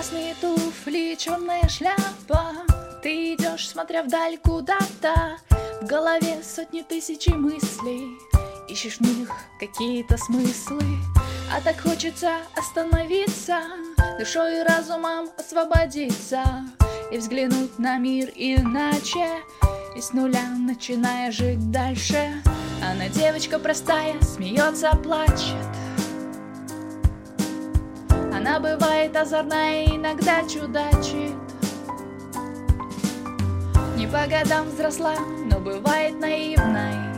Красные туфли, черная шляпа. Ты идешь, смотря вдаль куда-то. В голове сотни тысяч мыслей. Ищешь в них какие-то смыслы. А так хочется остановиться, душой и разумом освободиться и взглянуть на мир иначе, и с нуля начиная жить дальше. Она девочка простая, смеется, плачет. Она бывает озорная, иногда чудачит. Не по годам взросла, но бывает наивной.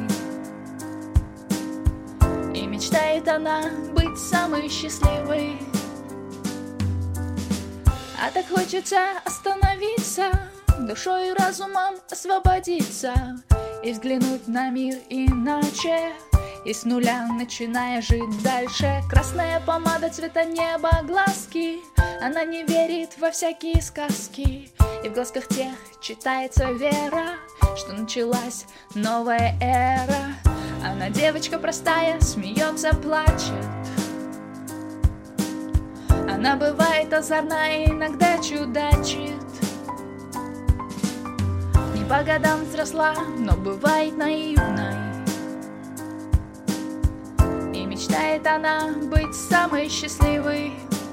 И мечтает она быть самой счастливой. А так хочется остановиться, душой и разумом освободиться и взглянуть на мир иначе, и с нуля начиная жить дальше. Красная помада цвета неба, глазки. Она не верит во всякие сказки, и в глазках тех читается вера, что началась новая эра. Она девочка простая, смеется, плачет. Она бывает озорная, иногда чудачит. Не по годам взросла, но бывает наивной. И мечтает она быть самой счастливой.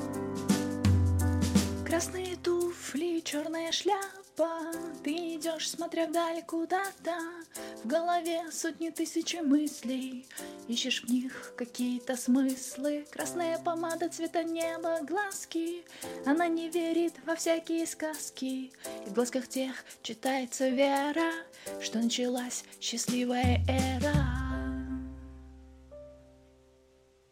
Красные туфли, черная шляпа. Ты идешь, смотря вдаль куда-то. В голове сотни тысяч мыслей. Ищешь в них какие-то смыслы. Красная помада цвета неба, глазки. Она не верит во всякие сказки, и в глазках тех читается вера, что началась счастливая эра.